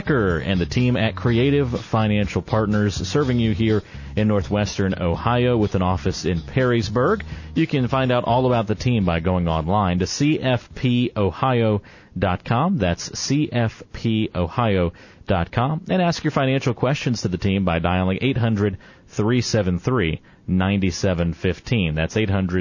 Becker and the team at Creative Financial Partners, serving you here in Northwestern Ohio with an office in Perrysburg. You can find out all about the team by going online to cfpohio.com. That's cfpohio.com. And ask your financial questions to the team by dialing 800-373-9715. That's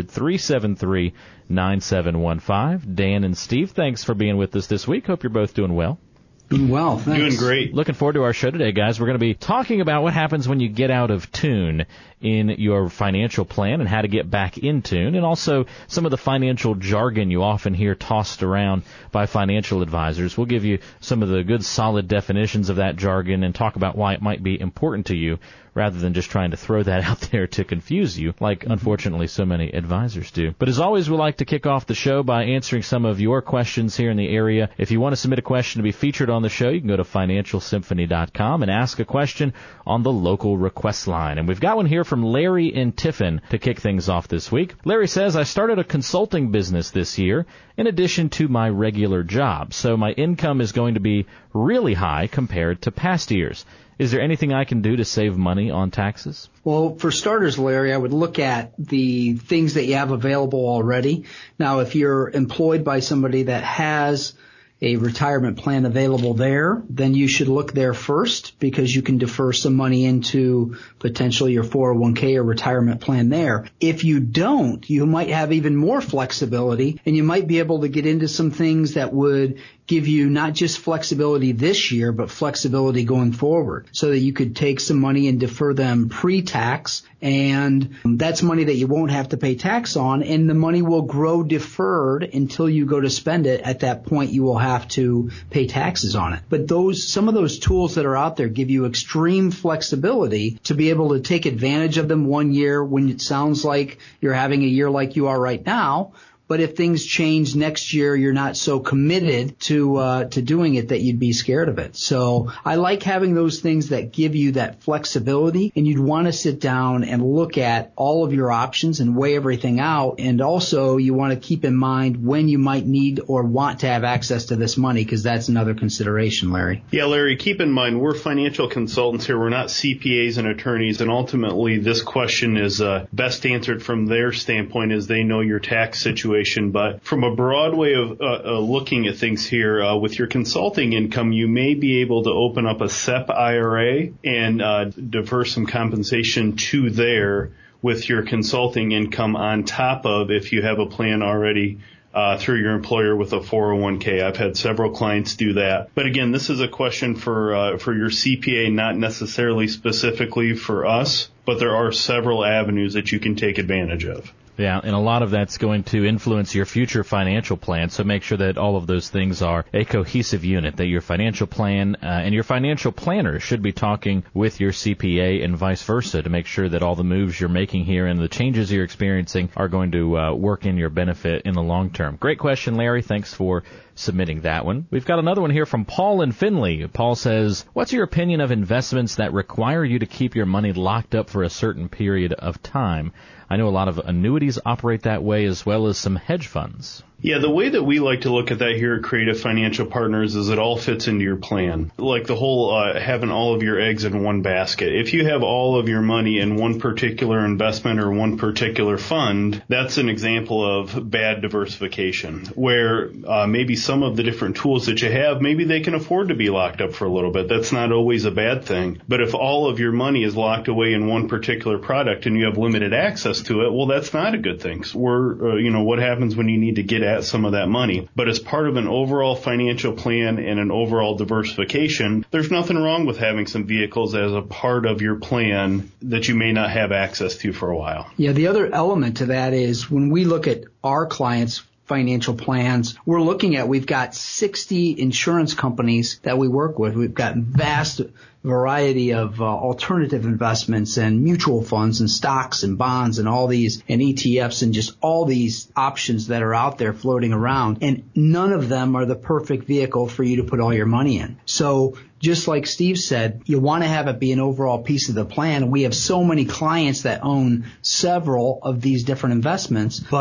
800-373-9715. Dan and Steve, thanks for being with us this week. Hope you're both doing well. Doing well, thanks. Doing great. Looking forward to our show today, guys. We're going to be talking about what happens when you get out of tune in your financial plan and how to get back in tune, and also some of the financial jargon you often hear tossed around by financial advisors. We'll give you some of the good, solid definitions of that jargon and talk about why it might be important to you rather than just trying to throw that out there to confuse you, like unfortunately so many advisors do. But as always, we like to kick off the show by answering some of your questions here in the area. If you want to submit a question to be featured on the show, you can go to financialsymphony.com and ask a question on the local request line. And we've got one here from Larry in Tiffin to kick things off this week. Larry says, I started a consulting business this year in addition to my regular job, so my income is going to be really high compared to past years. Is there anything I can do to save money on taxes? Well, for starters, Larry, I would look at the things that you have available already. Now, if you're employed by somebody that has a retirement plan available there, then you should look there first because you can defer some money into potentially your 401k or retirement plan there. If you don't, you might have even more flexibility, and you might be able to get into some things that would give you not just flexibility this year, but flexibility going forward, so that you could take some money and defer them pre-tax, and that's money that you won't have to pay tax on, and the money will grow deferred until you go to spend it. At that point, you will have to pay taxes on it. But some of those tools that are out there give you extreme flexibility to be able to take advantage of them one year when it sounds like you're having a year like you are right now. But if things change next year, you're not so committed to doing it that you'd be scared of it. So I like having those things that give you that flexibility, and you'd want to sit down and look at all of your options and weigh everything out. And also you want to keep in mind when you might need or want to have access to this money, because that's another consideration, Larry. Yeah, Larry, keep in mind we're financial consultants here. We're not CPAs and attorneys, and ultimately this question is best answered from their standpoint as they know your tax situation. But from a broad way of looking at things here, with your consulting income, you may be able to open up a SEP IRA and defer some compensation to there with your consulting income on top of if you have a plan already through your employer with a 401k. I've had several clients do that. But again, this is a question for your CPA, not necessarily specifically for us, but there are several avenues that you can take advantage of. Yeah, and a lot of that's going to influence your future financial plan, so make sure that all of those things are a cohesive unit, that your financial plan and your financial planner should be talking with your CPA and vice versa to make sure that all the moves you're making here and the changes you're experiencing are going to work in your benefit in the long term. Great question, Larry. Thanks for submitting that one. We've got another one here from Paul in Findlay. Paul says, what's your opinion of investments that require you to keep your money locked up for a certain period of time? I know a lot of annuities operate that way, as well as some hedge funds. Yeah, the way that we like to look at that here at Creative Financial Partners is it all fits into your plan. Like the whole having all of your eggs in one basket. If you have all of your money in one particular investment or one particular fund, that's an example of bad diversification, where maybe some of the different tools that you have, maybe they can afford to be locked up for a little bit. That's not always a bad thing. But if all of your money is locked away in one particular product and you have limited access to it, well, that's not a good thing. So what happens when you need to get at some of that money? But as part of an overall financial plan and an overall diversification, there's nothing wrong with having some vehicles as a part of your plan that you may not have access to for a while. Yeah, the other element to that is when we look at our clients' financial plans, we've got 60 insurance companies that we work with. We've got vast variety of alternative investments and mutual funds and stocks and bonds and all these and ETFs and just all these options that are out there floating around. And none of them are the perfect vehicle for you to put all your money in. So just like Steve said, you want to have it be an overall piece of the plan. We have so many clients that own several of these different investments, but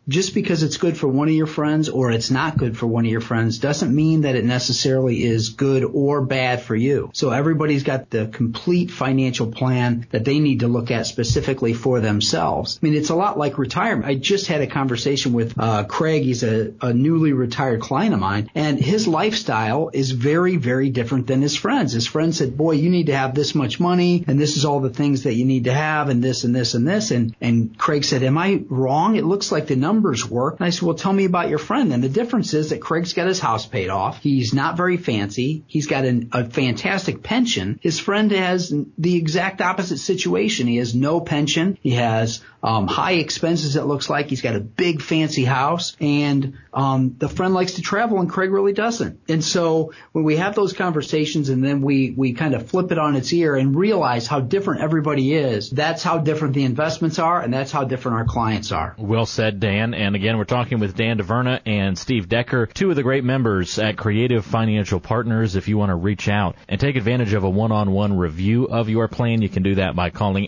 just because it's good for one of your friends or it's not good for one of your friends doesn't mean that it necessarily is good or bad for you. So everybody's got the complete financial plan that they need to look at specifically for themselves. I mean, it's a lot like retirement. I just had a conversation with Craig. He's a newly retired client of mine, and his lifestyle is very, very different than his friends. His friends said, boy, you need to have this much money, and this is all the things that you need to have, and this and this and this. And Craig said, am I wrong? It looks like the numbers work. And I said, well, tell me about your friend. And the difference is that Craig's got his house paid off. He's not very fancy. He's got a fantastic pension. His friend has the exact opposite situation. He has no pension. He has high expenses, it looks like. He's got a big fancy house, and the friend likes to travel, and Craig really doesn't. And so when we have those conversations and then we kind of flip it on its ear and realize how different everybody is, that's how different the investments are, and that's how different our clients are. Well said, Dan. And again, we're talking with Dan DeVerna and Steve Decker, two of the great members at Creative Financial Partners. If you want to reach out and take advantage of a one-on-one review of your plan, you can do that by calling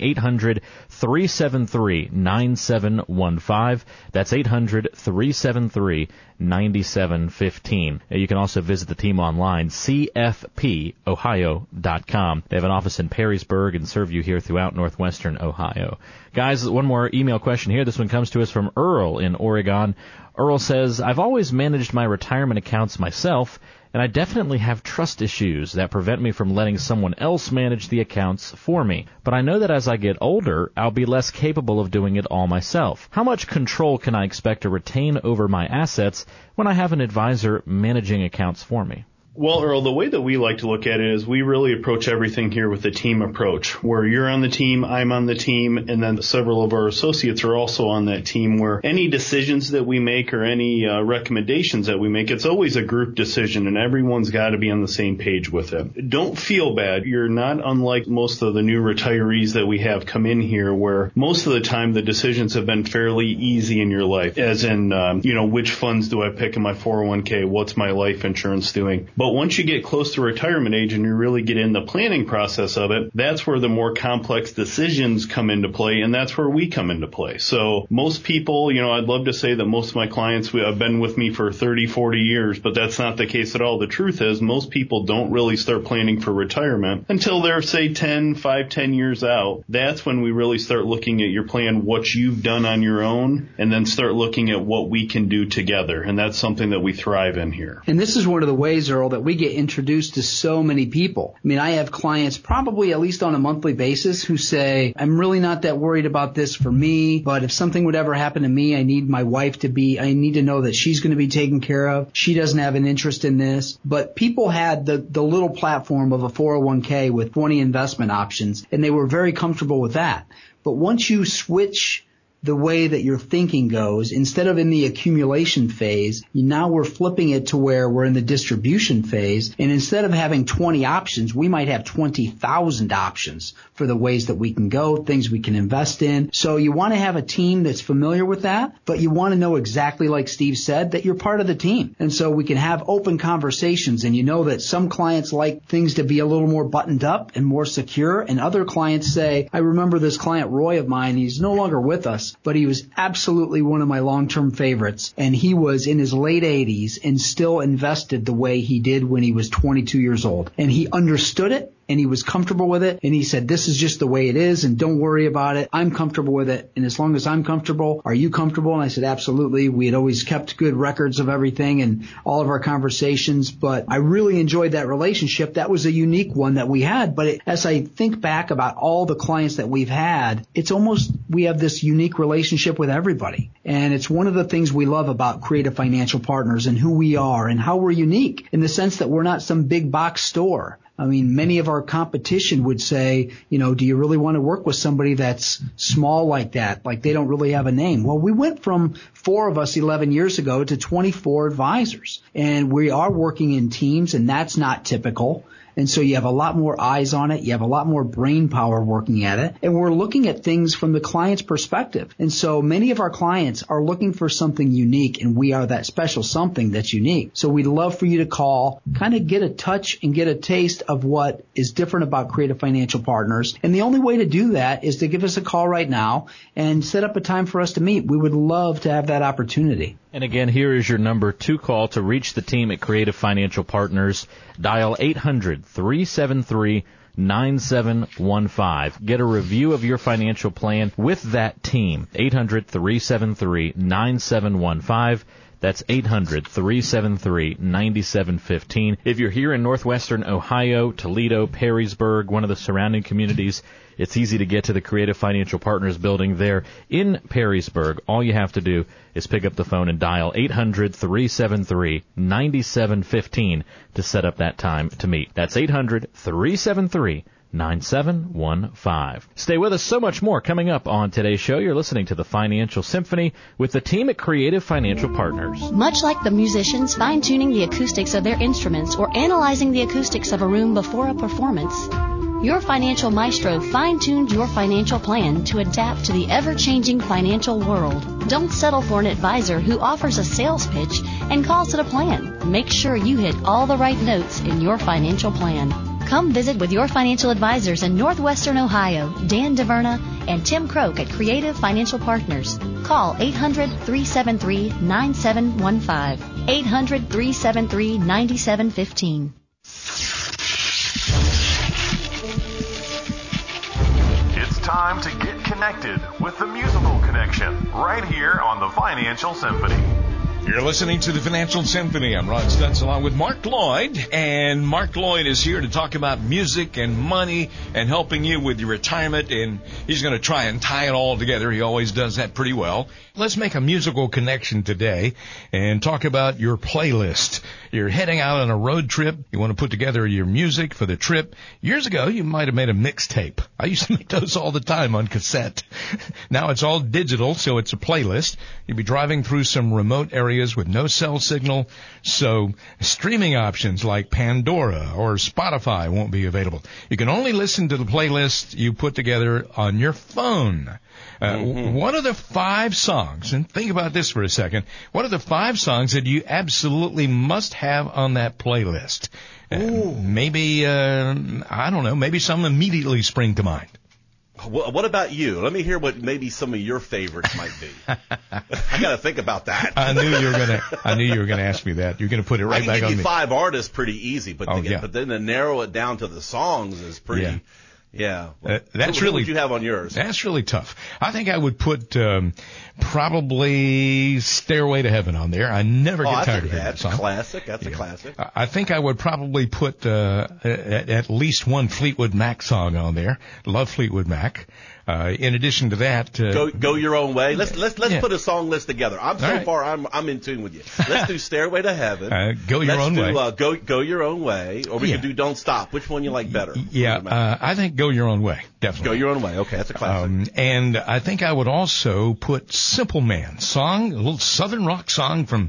800-373-9715. That's 800-373-9715. You can also visit the team online, cfpohio.com. They have an office in Perrysburg and serve you here throughout northwestern Ohio. Guys, one more email question here. This one comes to us from Earl in Oregon. Earl says, I've always managed my retirement accounts myself, and I definitely have trust issues that prevent me from letting someone else manage the accounts for me. But I know that as I get older, I'll be less capable of doing it all myself. How much control can I expect to retain over my assets when I have an advisor managing accounts for me? Well, Earl, the way that we like to look at it is we really approach everything here with a team approach, where you're on the team, I'm on the team, and then several of our associates are also on that team, where any decisions that we make or any recommendations that we make, it's always a group decision, and everyone's got to be on the same page with it. Don't feel bad. You're not unlike most of the new retirees that we have come in here, where most of the time the decisions have been fairly easy in your life, as in, which funds do I pick in my 401k? What's my life insurance doing? But once you get close to retirement age and you really get in the planning process of it, that's where the more complex decisions come into play, and that's where we come into play. So most people, I'd love to say that most of my clients have been with me for 30, 40 years, but that's not the case at all. The truth is most people don't really start planning for retirement until they're, say, 10 years out. That's when we really start looking at your plan, what you've done on your own, and then start looking at what we can do together. And that's something that we thrive in here. And this is one of the ways, Earl, that we get introduced to so many people. I mean, I have clients probably at least on a monthly basis who say, I'm really not that worried about this for me, but if something would ever happen to me, I need my wife I need to know that she's going to be taken care of. She doesn't have an interest in this. But people had the little platform of a 401k with 20 investment options, and they were very comfortable with that. But once you switch the way that your thinking goes, instead of in the accumulation phase, now we're flipping it to where we're in the distribution phase. And instead of having 20 options, we might have 20,000 options for the ways that we can go, things we can invest in. So you want to have a team that's familiar with that, but you want to know exactly, like Steve said, that you're part of the team. And so we can have open conversations, and you know that some clients like things to be a little more buttoned up and more secure, and other clients say, I remember this client, Roy of mine, he's no longer with us, but he was absolutely one of my long-term favorites, and he was in his late 80s and still invested the way he did when he was 22 years old. And he understood it, and he was comfortable with it, and he said, this is just the way it is, and don't worry about it. I'm comfortable with it, and as long as I'm comfortable, are you comfortable? And I said, absolutely. We had always kept good records of everything and all of our conversations, but I really enjoyed that relationship. That was a unique one that we had, but as I think back about all the clients that we've had, it's almost we have this unique relationship with everybody, and it's one of the things we love about Creative Financial Partners and who we are and how we're unique in the sense that we're not some big box store. I mean, many of our competition would say, do you really want to work with somebody that's small like that, like they don't really have a name? Well, we went from 4 of us 11 years ago to 24 advisors, and we are working in teams, and that's not typical. And so you have a lot more eyes on it. You have a lot more brain power working at it. And we're looking at things from the client's perspective. And so many of our clients are looking for something unique, and we are that special something that's unique. So we'd love for you to call, kind of get a touch and get a taste of what is different about Creative Financial Partners. And the only way to do that is to give us a call right now and set up a time for us to meet. We would love to have that opportunity. And again, here is your number to call to reach the team at Creative Financial Partners. Dial 800-373-9715. Get a review of your financial plan with that team. 800-373-9715. That's 800-373-9715. If you're here in northwestern Ohio, Toledo, Perrysburg, one of the surrounding communities, it's easy to get to the Creative Financial Partners building there in Perrysburg. All you have to do is pick up the phone and dial 800-373-9715 to set up that time to meet. That's 800-373-9715. Stay with us. So much more coming up on today's show. You're listening to the Financial Symphony with the team at Creative Financial Partners. Much like the musicians fine-tuning the acoustics of their instruments or analyzing the acoustics of a room before a performance, your financial maestro fine-tuned your financial plan to adapt to the ever-changing financial world. Don't settle for an advisor who offers a sales pitch and calls it a plan. Make sure you hit all the right notes in your financial plan. Come visit with your financial advisors in northwestern Ohio, Dan DeVerna and Tim Croak at Creative Financial Partners. Call 800-373-9715. 800-373-9715. It's time to get connected with the musical connection right here on the Financial Symphony. You're listening to the Financial Symphony. I'm Ron Stutz along with Mark Lloyd, and Mark Lloyd is here to talk about music and money and helping you with your retirement, and he's going to try and tie it all together. He always does that pretty well. Let's make a musical connection today and talk about your playlist. You're heading out on a road trip. You want to put together your music for the trip. Years ago, you might have made a mixtape. I used to make those all the time on cassette. Now it's all digital, so it's a playlist. You'll be driving through some remote areas with no cell signal, so streaming options like Pandora or Spotify won't be available. You can only listen to the playlist you put together on your phone. What are the 5 songs, and think about this for a second, what are the 5 songs that you absolutely must have on that playlist? Maybe, I don't know, maybe some immediately spring to mind. What about you? Let me hear what maybe some of your favorites might be. I got to think about that. I knew you were gonna ask me that. You're gonna put it right back on me. I can give you 5 artists pretty easy, but then to narrow it down to the songs is pretty. Yeah. That's what would you have on yours? That's really tough. I think I would put probably Stairway to Heaven on there. I never get tired of hearing that song. That's a classic. I think I would probably put at least one Fleetwood Mac song on there. Love Fleetwood Mac. In addition to that, go your own way. Let's put a song list together. I'm in tune with you. Let's do Stairway to Heaven. Go your own way. Go your own way, or we can do Don't Stop. Which one you like better? I think Go Your Own Way. Definitely. Go Your Own Way. Okay, that's a classic. And I think I would also put Simple Man song, a little southern rock song from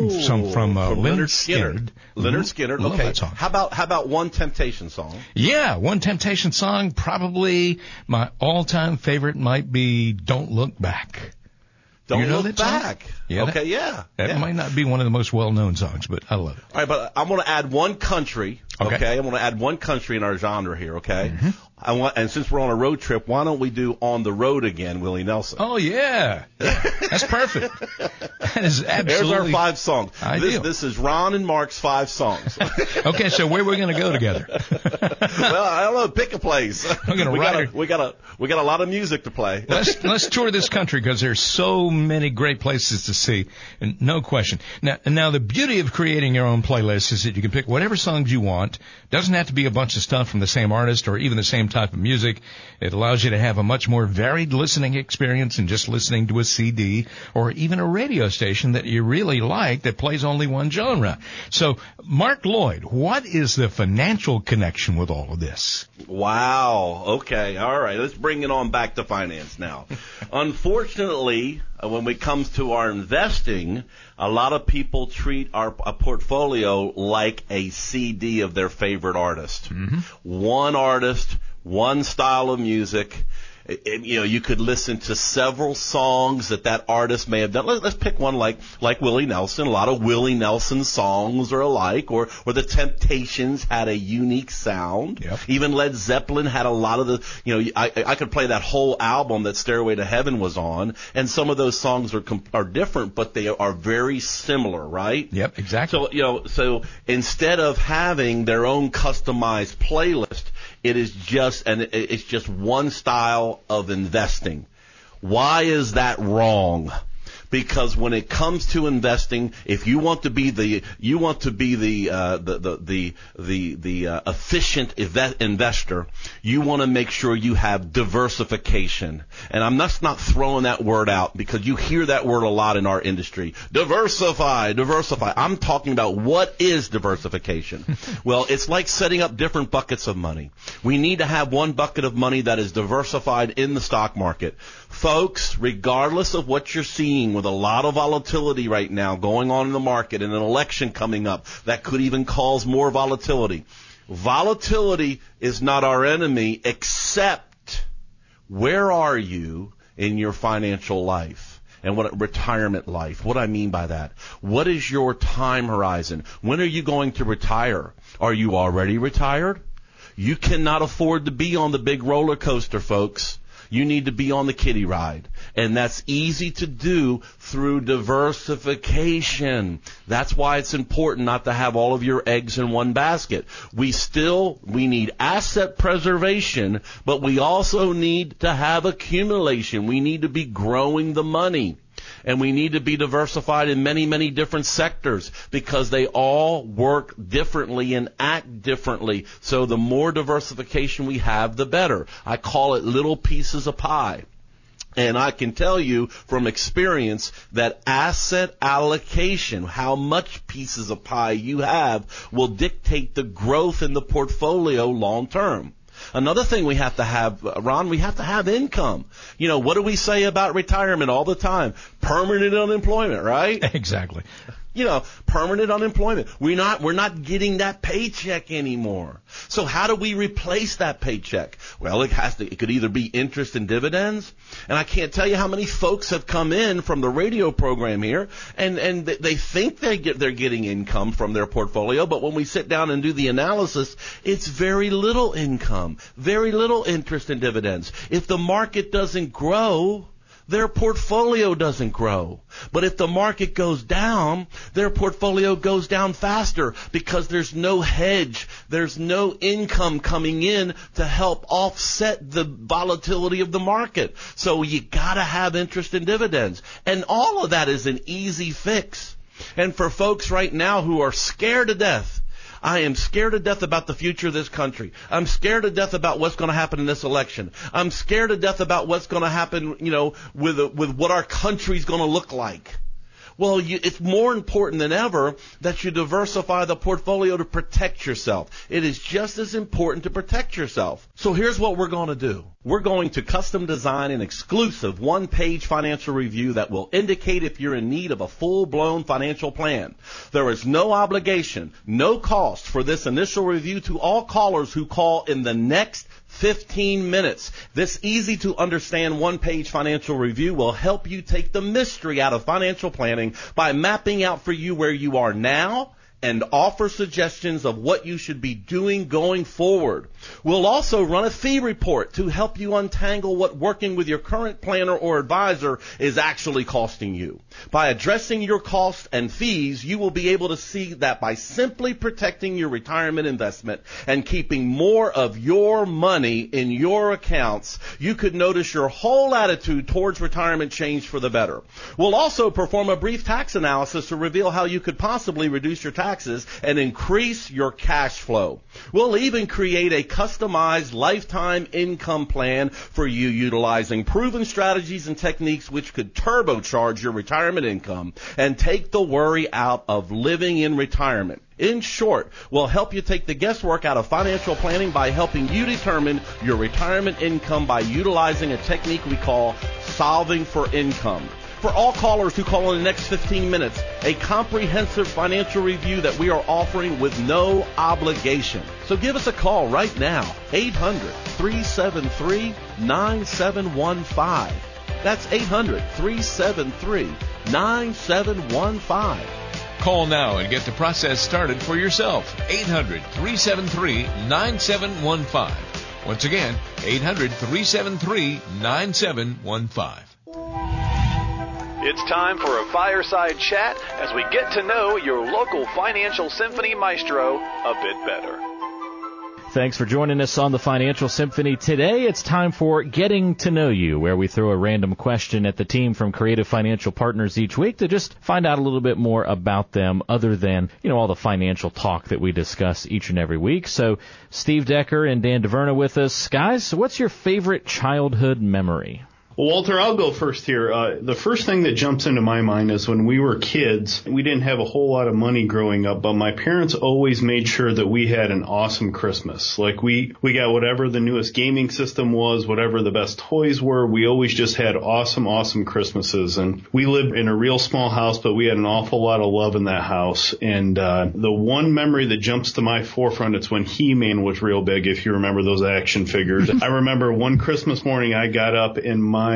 Lynyrd Skynyrd. Lynyrd Skynyrd. Love okay. that song. How about One Temptation song? Yeah, One Temptation song. Probably my all-time favorite might be Don't Look Back. Don't Look Back. Yeah, okay, that might not be one of the most well-known songs, but I love it. All right, but I'm going to add one country. Okay. I'm going to add one country in our genre here. Okay. Mm-hmm. And since we're on a road trip, why don't we do On the Road Again, Willie Nelson? Oh yeah, that's perfect. That is absolutely. There's our 5 songs. Ideal. This is Ron and Mark's 5 songs. Okay, so where are we going to go together? Well, I don't know. Pick a place. We got a lot of music to play. Let's tour this country because there's so many great places to see, and no question. Now the beauty of creating your own playlist is that you can pick whatever songs you want. Doesn't have to be a bunch of stuff from the same artist or even the same type of music. It allows you to have a much more varied listening experience than just listening to a CD or even a radio station that you really like that plays only one genre. So, Mark Lloyd, what is the financial connection with all of this? Wow. Okay. All right. Let's bring it on back to finance now. Unfortunately, when it comes to our investing, a lot of people treat a portfolio like a CD of their favorite artist. Mm-hmm. One artist, one style of music. You could listen to several songs that artist may have done. Let's pick one like Willie Nelson. A lot of Willie Nelson songs are alike, or the Temptations had a unique sound. Yep. Even Led Zeppelin had a lot of the, I could play that whole album that Stairway to Heaven was on, and some of those songs are different, but they are very similar, right? Yep, exactly. So instead of having their own customized playlist, it's just one style of investing. Why is that wrong? Because when it comes to investing, if you want to be the efficient investor, you want to make sure you have diversification. And I'm just not throwing that word out because you hear that word a lot in our industry. Diversify. I'm talking about what is diversification. Well, it's like setting up different buckets of money. We need to have one bucket of money that is diversified in the stock market. Folks, regardless of what you're seeing with a lot of volatility right now going on in the market and an election coming up that could even cause more volatility. Volatility is not our enemy, except where are you in your financial life and retirement life? What I mean by that. What is your time horizon? When are you going to retire? Are you already retired? You cannot afford to be on the big roller coaster, folks. You need to be on the kiddie ride. And that's easy to do through diversification. That's why it's important not to have all of your eggs in one basket. We need asset preservation, but we also need to have accumulation. We need to be growing the money. And we need to be diversified in many, many different sectors because they all work differently and act differently. So the more diversification we have, the better. I call it little pieces of pie. And I can tell you from experience that asset allocation, how much pieces of pie you have, will dictate the growth in the portfolio long term. Another thing we have to have, Ron, we have to have income. What do we say about retirement all the time? Permanent unemployment, right? Exactly. Permanent unemployment. We're not getting that paycheck anymore. So how do we replace that paycheck? Well, it could either be interest and dividends. And I can't tell you how many folks have come in from the radio program here and they think they're getting income from their portfolio. But when we sit down and do the analysis, it's very little income, very little interest and dividends. If the market doesn't grow, their portfolio doesn't grow. But if the market goes down, their portfolio goes down faster because there's no hedge. There's no income coming in to help offset the volatility of the market. So you gotta have interest and dividends. And all of that is an easy fix. And for folks right now who are scared to death, I am scared to death about the future of this country. I'm scared to death about what's going to happen in this election. I'm scared to death about what's going to happen, with what our country's going to look like. Well, it's more important than ever that you diversify the portfolio to protect yourself. It is just as important to protect yourself. So here's what we're going to do. We're going to custom design an exclusive one-page financial review that will indicate if you're in need of a full-blown financial plan. There is no obligation, no cost for this initial review to all callers who call in the next 15 minutes. This easy-to-understand one-page financial review will help you take the mystery out of financial planning by mapping out for you where you are now and offer suggestions of what you should be doing going forward. We'll also run a fee report to help you untangle what working with your current planner or advisor is actually costing you. By addressing your costs and fees, you will be able to see that by simply protecting your retirement investment and keeping more of your money in your accounts, you could notice your whole attitude towards retirement change for the better. We'll also perform a brief tax analysis to reveal how you could possibly reduce your taxes and increase your cash flow. We'll even create a customized lifetime income plan for you utilizing proven strategies and techniques which could turbocharge your retirement income and take the worry out of living in retirement. In short, we'll help you take the guesswork out of financial planning by helping you determine your retirement income by utilizing a technique we call solving for income. For all callers who call in the next 15 minutes, a comprehensive financial review that we are offering with no obligation. So give us a call right now, 800-373-9715. That's 800-373-9715. Call now and get the process started for yourself. 800-373-9715. Once again, 800-373-9715. It's time for a fireside chat as we get to know your local Financial Symphony maestro a bit better. Thanks for joining us on the Financial Symphony today. It's time for Getting to Know You, where we throw a random question at the team from Creative Financial Partners each week to just find out a little bit more about them other than, all the financial talk that we discuss each and every week. So Steve Decker and Dan DeVerna with us. Guys, what's your favorite childhood memory? Well, Walter, I'll go first here. The first thing that jumps into my mind is when we were kids, we didn't have a whole lot of money growing up, but my parents always made sure that we had an awesome Christmas. Like we got whatever the newest gaming system was, whatever the best toys were. We always just had awesome Christmases. And we lived in a real small house, but we had an awful lot of love in that house. And the one memory that jumps to my forefront, it's when He-Man was real big, if you remember those action figures. I remember one Christmas morning I got up and my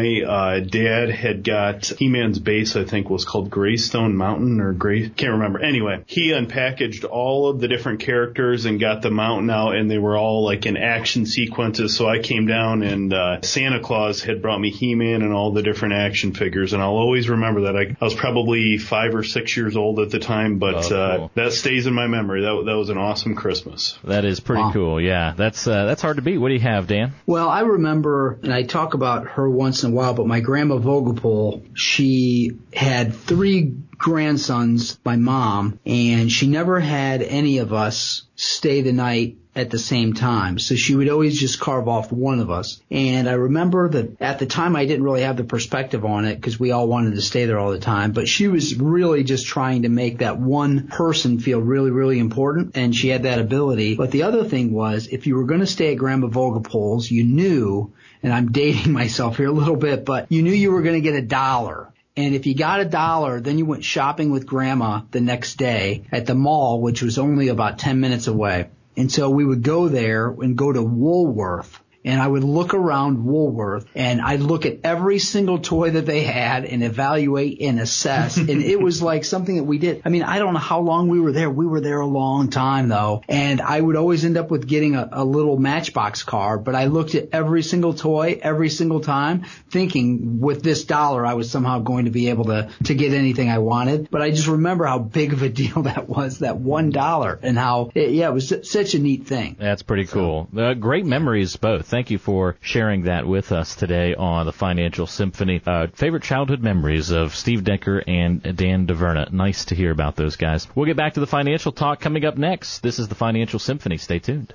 dad had got He-Man's base, I think was called Greystone Mountain or can't remember. Anyway, he unpackaged all of the different characters and got the mountain out, and they were all like in action sequences. So I came down and Santa Claus had brought me He-Man and all the different action figures, and I'll always remember that. I was probably 5 or 6 years old at the time, but cool. That stays in my memory. That was an awesome Christmas. That is pretty cool. Yeah, that's hard to beat. What do you have, Dan? Well, I remember, and I talk about her once in a while, but my grandma Vogelpohl, she had 3 grandsons, my mom, and she never had any of us stay the night at the same time. So she would always just carve off one of us. And I remember that at the time I didn't really have the perspective on it because we all wanted to stay there all the time. But she was really just trying to make that one person feel really, really important. And she had that ability. But the other thing was, if you were going to stay at Grandma Vogelpohl's, you knew, and I'm dating myself here a little bit, but you knew you were going to get $1. And if you got $1, then you went shopping with Grandma the next day at the mall, which was only about 10 minutes away. And so we would go there and go to Woolworth. And I would look around Woolworth, and I'd look at every single toy that they had and evaluate and assess. And it was like something that we did. I mean, I don't know how long we were there. We were there a long time, though. And I would always end up with getting a little Matchbox car. But I looked at every single toy every single time, thinking with this $1 I was somehow going to be able to get anything I wanted. But I just remember how big of a deal that was, that $1, and how, it was such a neat thing. That's pretty cool. Great memories, both. Thank you for sharing that with us today on the Financial Symphony. Favorite childhood memories of Steve Decker and Dan DeVerna. Nice to hear about those guys. We'll get back to the financial talk coming up next. This is the Financial Symphony. Stay tuned.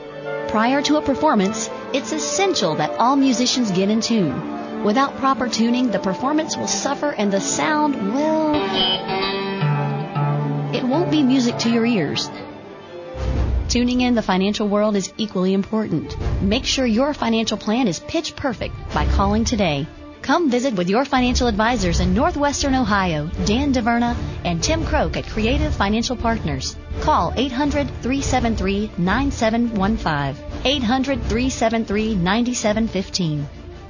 Prior to a performance, it's essential that all musicians get in tune. Without proper tuning, the performance will suffer and the sound it won't be music to your ears. Tuning in the financial world is equally important. Make sure your financial plan is pitch perfect by calling today. Come visit with your financial advisors in Northwestern Ohio, Dan DeVerna and Tim Croak at Creative Financial Partners. Call 800-373-9715. 800-373-9715.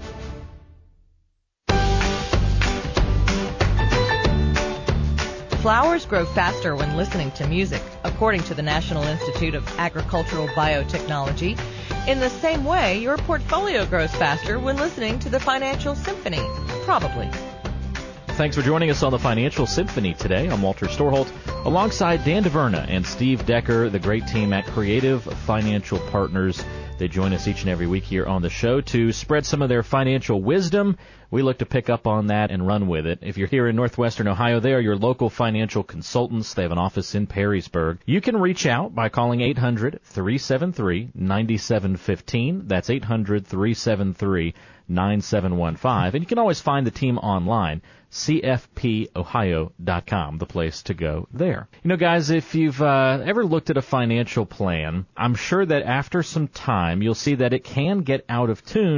Flowers grow faster when listening to music, according to the National Institute of Agricultural Biotechnology. In the same way, your portfolio grows faster when listening to the Financial Symphony. Probably. Thanks for joining us on the Financial Symphony today. I'm Walter Storholt, alongside Dan DeVerna and Steve Decker, the great team at Creative Financial Partners. They join us each and every week here on the show to spread some of their financial wisdom. We look to pick up on that and run with it. If you're here in Northwestern Ohio, they are your local financial consultants. They have an office in Perrysburg. You can reach out by calling 800-373-9715. That's 800-373-9715. And you can always find the team online, cfpohio.com, the place to go there. You know, guys, if you've ever looked at a financial plan, I'm sure that after some time you'll see that it can get out of tune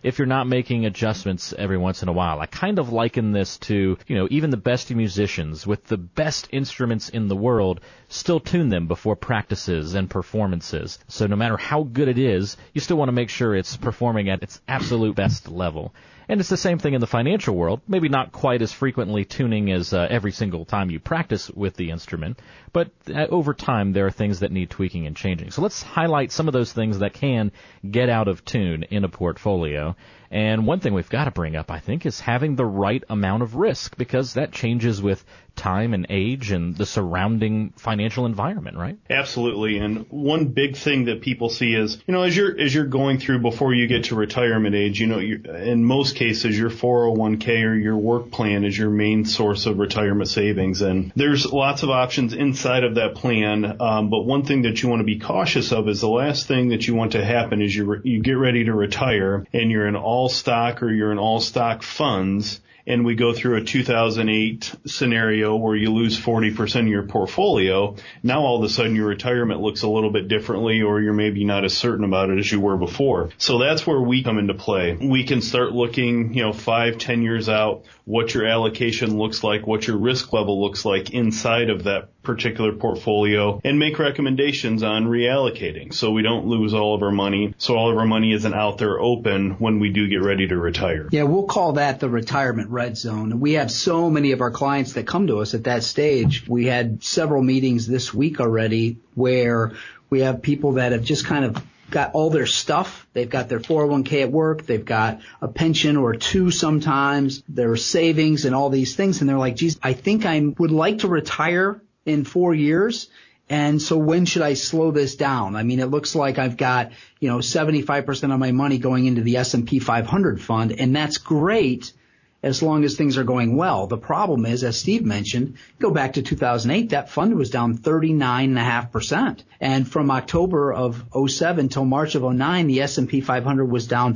if you're not making adjustments every once in a while. I kind of liken this to, even the best musicians with the best instruments in the world still tune them before practices and performances. So no matter how good it is, you still want to make sure it's performing at its absolute best level. And it's the same thing in the financial world, maybe not quite as frequently tuning as every single time you practice with the instrument, but over time there are things that need tweaking and changing. So let's highlight some of those things that can get out of tune in a portfolio. And one thing we've got to bring up, I think, is having the right amount of risk, because that changes with time and age and the surrounding financial environment, right? Absolutely. And one big thing that people see is, as you're going through before you get to retirement age, in most cases, your 401k or your work plan is your main source of retirement savings. And there's lots of options inside of that plan. But one thing that you want to be cautious of is the last thing that you want to happen is you get ready to retire and you're in all stock or you're in all stock funds, and we go through a 2008 scenario where you lose 40% of your portfolio. Now all of a sudden your retirement looks a little bit differently, or you're maybe not as certain about it as you were before. So that's where we come into play. We can start looking, 5-10 years out, what your allocation looks like, what your risk level looks like inside of that particular portfolio, and make recommendations on reallocating so we don't lose all of our money, so all of our money isn't out there open when we do get ready to retire. Yeah, we'll call that the retirement red zone. We have so many of our clients that come to us at that stage. We had several meetings this week already where we have people that have just kind of got all their stuff. They've got their 401k at work. They've got a pension or two sometimes, their savings and all these things. And they're like, geez, I think I would like to retire in 4 years. And so when should I slow this down? I mean, it looks like I've got, 75% of my money going into the S&P 500 fund, and that's great as long as things are going well. The problem is, as Steve mentioned, go back to 2008, that fund was down 39.5%. And from October of 07 till March of 09, the S&P 500 was down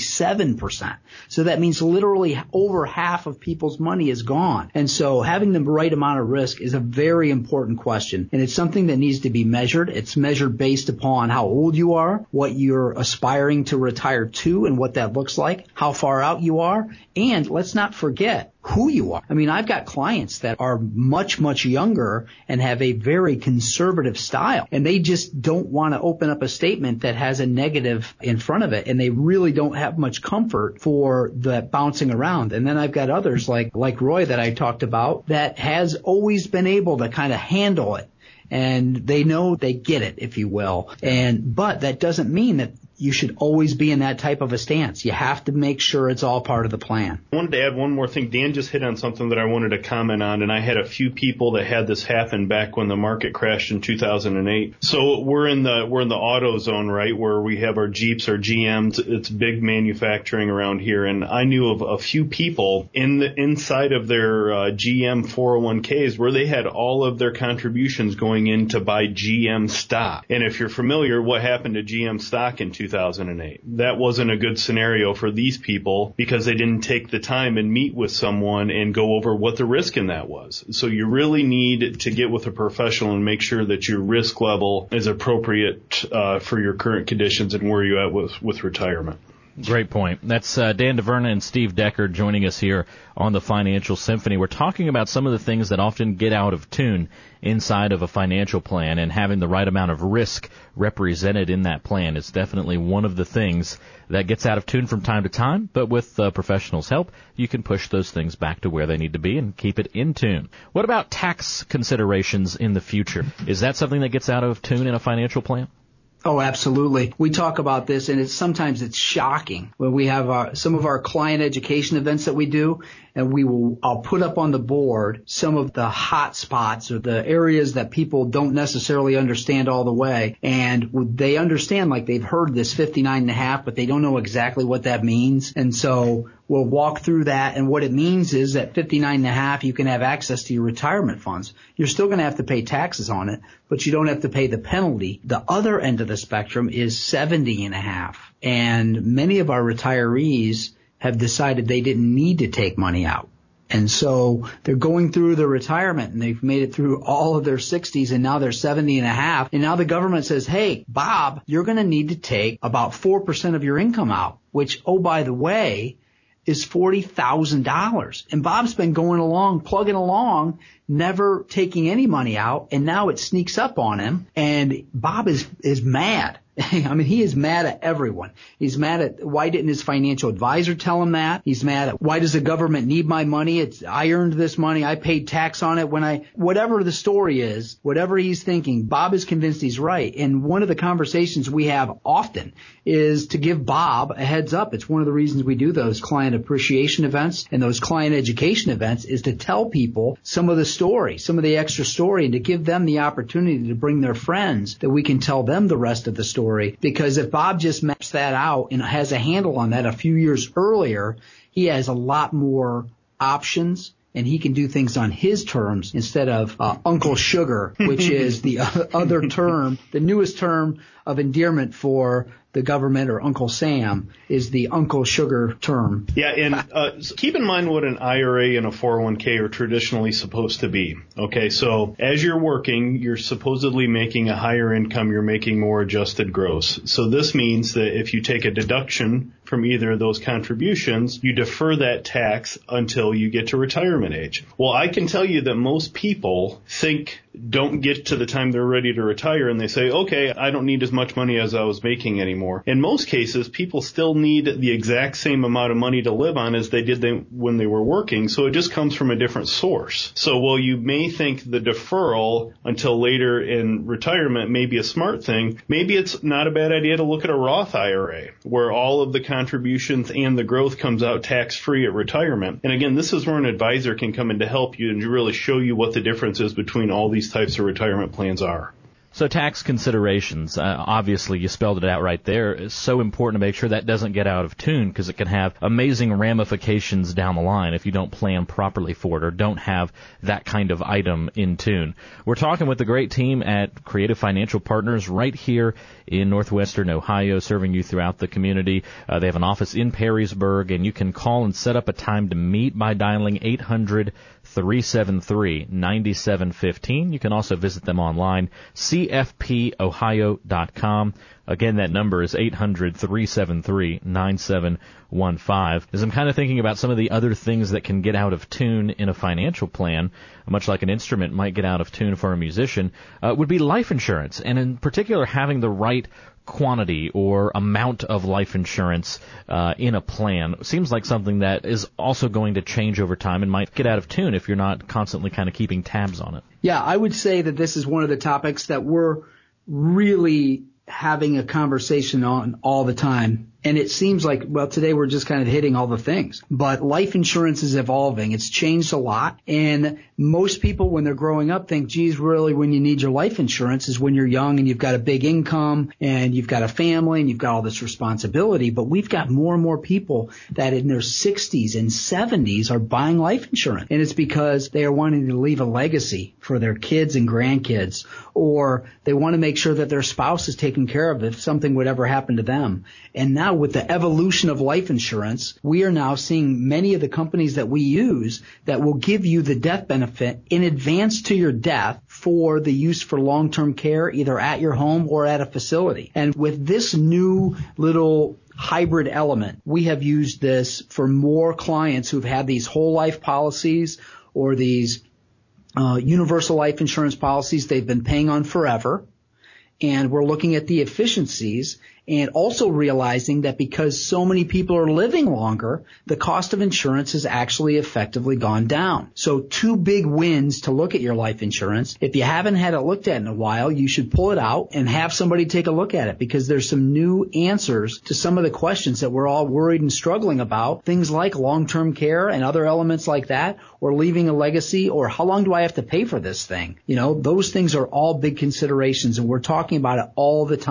57%. So that means literally over half of people's money is gone. And so having the right amount of risk is a very important question. And it's something that needs to be measured. It's measured based upon how old you are, what you're aspiring to retire to and what that looks like, how far out you are, and let's not forget who you are. I mean, I've got clients that are much, much younger and have a very conservative style, and they just don't want to open up a statement that has a negative in front of it, and they really don't have much comfort for that bouncing around. And then I've got others like Roy that I talked about that has always been able to kind of handle it, and they know they get it, if you will. But that doesn't mean that you should always be in that type of a stance. You have to make sure it's all part of the plan. I wanted to add one more thing. Dan just hit on something that I wanted to comment on, and I had a few people that had this happen back when the market crashed in 2008. So we're in the auto zone, right, where we have our Jeeps, our GMs. It's big manufacturing around here, and I knew of a few people inside of their GM 401ks where they had all of their contributions going in to buy GM stock. And if you're familiar, what happened to GM stock in 2008? That wasn't a good scenario for these people because they didn't take the time and meet with someone and go over what the risk in that was. So you really need to get with a professional and make sure that your risk level is appropriate for your current conditions and where you're at with retirement. Great point. That's Dan DeVerna and Steve Decker joining us here on the Financial Symphony. We're talking about some of the things that often get out of tune inside of a financial plan, and having the right amount of risk represented in that plan is definitely one of the things that gets out of tune from time to time. But with professionals' help, you can push those things back to where they need to be and keep it in tune. What about tax considerations in the future? Is that something that gets out of tune in a financial plan? Oh, absolutely. We talk about this, and sometimes it's shocking when we have some of our client education events that we do, and I'll put up on the board some of the hot spots or the areas that people don't necessarily understand all the way. And they understand, like, they've heard this 59.5, but they don't know exactly what that means. And so we'll walk through that. And what it means is that 59.5, you can have access to your retirement funds. You're still going to have to pay taxes on it, but you don't have to pay the penalty. The other end of the spectrum is 70.5. And many of our retirees have decided they didn't need to take money out. And so they're going through their retirement, and they've made it through all of their 60s, and now they're 70 and a half. And now the government says, hey, Bob, you're going to need to take about 4% of your income out, which, oh, by the way, is $40,000. And Bob's been going along, plugging along, never taking any money out, and now it sneaks up on him, and Bob is mad. I mean, he is mad at everyone. He's mad at why didn't his financial advisor tell him that? He's mad at why does the government need my money? I earned this money. I paid tax on it whatever the story is, whatever he's thinking, Bob is convinced he's right. And one of the conversations we have often is to give Bob a heads up. It's one of the reasons we do those client appreciation events and those client education events is to tell people some of the story, some of the extra story, and to give them the opportunity to bring their friends that we can tell them the rest of the story. Because if Bob just maps that out and has a handle on that a few years earlier, he has a lot more options, and he can do things on his terms instead of Uncle Sugar, which is the other term, the newest term of endearment for the government, or Uncle Sam, is the Uncle Sugar term. Yeah, and keep in mind what an IRA and a 401k are traditionally supposed to be. Okay, so as you're working, you're supposedly making a higher income, you're making more adjusted gross. So this means that if you take a deduction from either of those contributions, you defer that tax until you get to retirement age. Well, I can tell you that most people don't get to the time they're ready to retire, and they say, okay, I don't need as much money as I was making anymore. In most cases, people still need the exact same amount of money to live on as they did when they were working, so it just comes from a different source. So while you may think the deferral until later in retirement may be a smart thing, maybe it's not a bad idea to look at a Roth IRA, where all of the contributions and the growth comes out tax-free at retirement. And again, this is where an advisor can come in to help you and really show you what the difference is between all these types of retirement plans are. So tax considerations, obviously you spelled it out right there. It's so important to make sure that doesn't get out of tune, because it can have amazing ramifications down the line if you don't plan properly for it or don't have that kind of item in tune. We're talking with the great team at Creative Financial Partners right here in Northwestern Ohio, serving you throughout the community. They have an office in Perrysburg, and you can call and set up a time to meet by dialing 800-373-9715. You can also visit them online, cfpohio.com. Again, that number is 800-373-9715. As I'm kind of thinking about some of the other things that can get out of tune in a financial plan, much like an instrument might get out of tune for a musician, would be life insurance, and in particular having the right quantity or amount of life insurance in a plan. Seems like something that is also going to change over time and might get out of tune if you're not constantly kind of keeping tabs on it. Yeah, I would say that this is one of the topics that we're really having a conversation on all the time. And it seems like, well, today we're just kind of hitting all the things. But life insurance is evolving. It's changed a lot. And most people, when they're growing up, think, geez, really, when you need your life insurance is when you're young and you've got a big income and you've got a family and you've got all this responsibility. But we've got more and more people that in their 60s and 70s are buying life insurance. And it's because they are wanting to leave a legacy for their kids and grandkids, or they want to make sure that their spouse is taken care of if something would ever happen to them. And now with the evolution of life insurance, we are now seeing many of the companies that we use that will give you the death benefit in advance to your death for the use for long-term care, either at your home or at a facility. And with this new little hybrid element, we have used this for more clients who've had these whole life policies or these universal life insurance policies they've been paying on forever. And we're looking at the efficiencies and also realizing that because so many people are living longer, the cost of insurance has actually effectively gone down. So two big wins to look at your life insurance. If you haven't had it looked at in a while, you should pull it out and have somebody take a look at it, because there's some new answers to some of the questions that we're all worried and struggling about. Things like long-term care and other elements like that, or leaving a legacy, or how long do I have to pay for this thing? You know, those things are all big considerations, and we're talking about it all the time.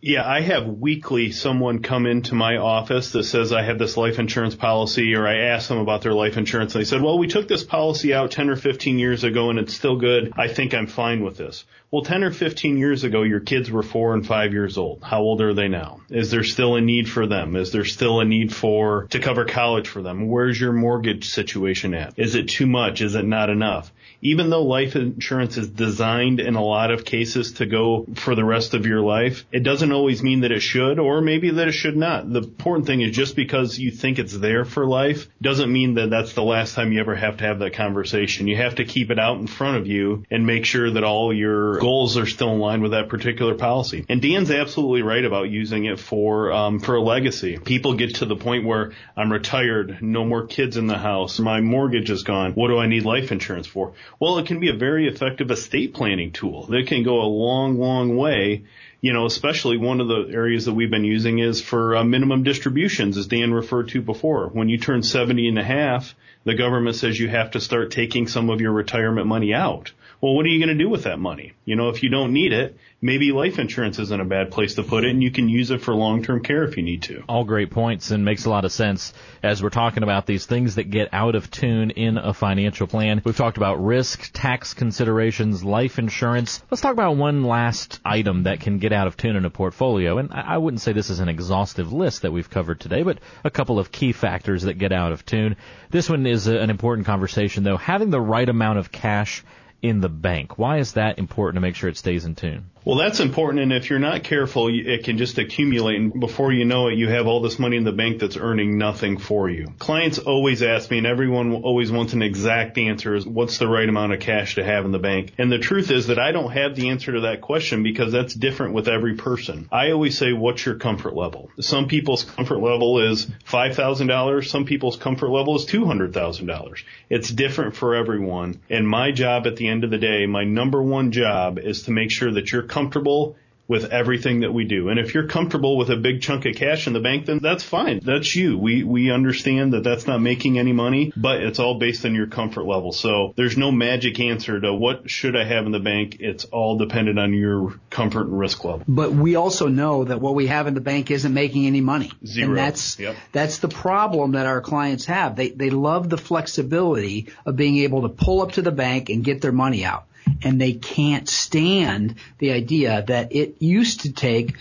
Yeah, I have weekly someone come into my office that says I have this life insurance policy, or I ask them about their life insurance, and they said, well, we took this policy out 10 or 15 years ago and it's still good. I think I'm fine with this. Well, 10 or 15 years ago, your kids were 4 and 5 years old. How old are they now? Is there still a need for them? Is there still a need to cover college for them? Where's your mortgage situation at? Is it too much? Is it not enough? Even though life insurance is designed in a lot of cases to go for the rest of your life, it doesn't always mean that it should, or maybe that it should not. The important thing is just because you think it's there for life doesn't mean that that's the last time you ever have to have that conversation. You have to keep it out in front of you and make sure that all your goals are still in line with that particular policy. And Dan's absolutely right about using it for a legacy. People get to the point where I'm retired, no more kids in the house, my mortgage is gone. What do I need life insurance for? Well, it can be a very effective estate planning tool. That can go a long, long way. You know, especially one of the areas that we've been using is for minimum distributions, as Dan referred to before. When you turn 70 and a half, the government says you have to start taking some of your retirement money out. Well, what are you going to do with that money? You know, if you don't need it, maybe life insurance isn't a bad place to put it, and you can use it for long-term care if you need to. All great points, and makes a lot of sense as we're talking about these things that get out of tune in a financial plan. We've talked about risk, tax considerations, life insurance. Let's talk about one last item that can get out of tune in a portfolio, and I wouldn't say this is an exhaustive list that we've covered today, but a couple of key factors that get out of tune. This one is an important conversation, though. Having the right amount of cash in the bank. Why is that important to make sure it stays in tune? Well, that's important, and if you're not careful, it can just accumulate, and before you know it, you have all this money in the bank that's earning nothing for you. Clients always ask me, and everyone always wants an exact answer, is what's the right amount of cash to have in the bank? And the truth is that I don't have the answer to that question because that's different with every person. I always say, what's your comfort level? Some people's comfort level is $5,000. Some people's comfort level is $200,000. It's different for everyone, and my job at the end of the day, my number one job is to make sure that you're comfortable with everything that we do. And if you're comfortable with a big chunk of cash in the bank, then that's fine. That's you. We understand that that's not making any money, but it's all based on your comfort level. So there's no magic answer to what should I have in the bank. It's all dependent on your comfort and risk level. But we also know that what we have in the bank isn't making any money. Zero. And that's the problem that our clients have. They love the flexibility of being able to pull up to the bank and get their money out. And they can't stand the idea that it used to take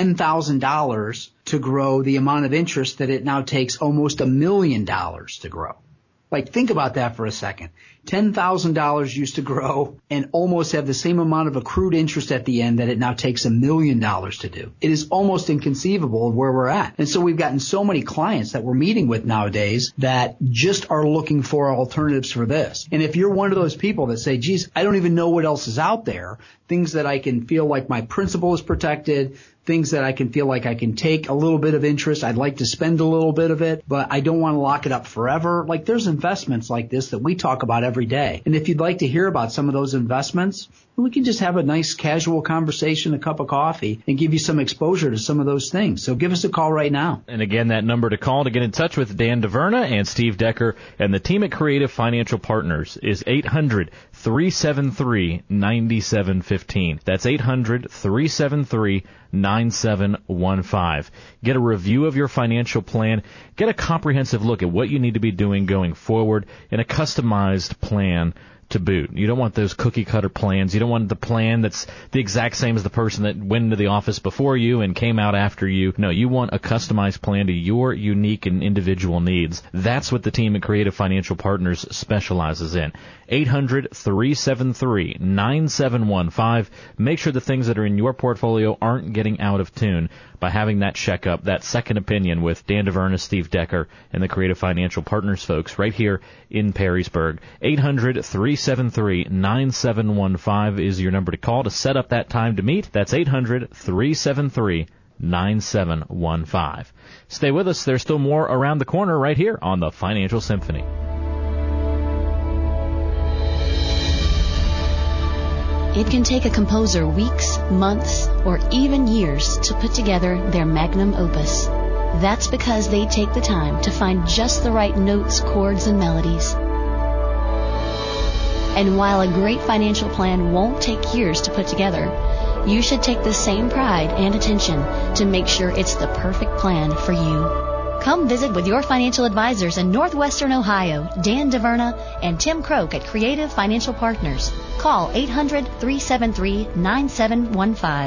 $10,000 to grow the amount of interest that it now takes almost $1 million to grow. Like, think about that for a second. $10,000 used to grow and almost have the same amount of accrued interest at the end that it now takes $1 million to do. It is almost inconceivable of where we're at. And so we've gotten so many clients that we're meeting with nowadays that just are looking for alternatives for this. And if you're one of those people that say, geez, I don't even know what else is out there, things that I can feel like my principal is protected, things that I can feel like I can take a little bit of interest. I'd like to spend a little bit of it, but I don't want to lock it up forever. Like, there's investments like this that we talk about every day. And if you'd like to hear about some of those investments, we can just have a nice casual conversation, a cup of coffee, and give you some exposure to some of those things. So give us a call right now. And again, that number to call to get in touch with Dan DeVerna and Steve Decker and the team at Creative Financial Partners is 800-373-9715. That's 800-373-9715. Get a review of your financial plan. Get a comprehensive look at what you need to be doing going forward in a customized plan to boot. You don't want those cookie-cutter plans. You don't want the plan that's the exact same as the person that went into the office before you and came out after you. No, you want a customized plan to your unique and individual needs. That's what the team at Creative Financial Partners specializes in. 800-373-9715. Make sure the things that are in your portfolio aren't getting out of tune by having that checkup, that second opinion with Dan DeVerna, Steve Decker, and the Creative Financial Partners folks right here in Perrysburg. 800-373-9715 is your number to call to set up that time to meet. That's 800-373-9715. Stay with us. There's still more around the corner right here on the Financial Symphony. It can take a composer weeks, months, or even years to put together their magnum opus. That's because they take the time to find just the right notes, chords, and melodies. And while a great financial plan won't take years to put together, You should take the same pride and attention to make sure it's the perfect plan for you. Come visit with your financial advisors in Northwestern Ohio, Dan DeVerna and Tim Croak at Creative Financial Partners. Call 800-373-9715.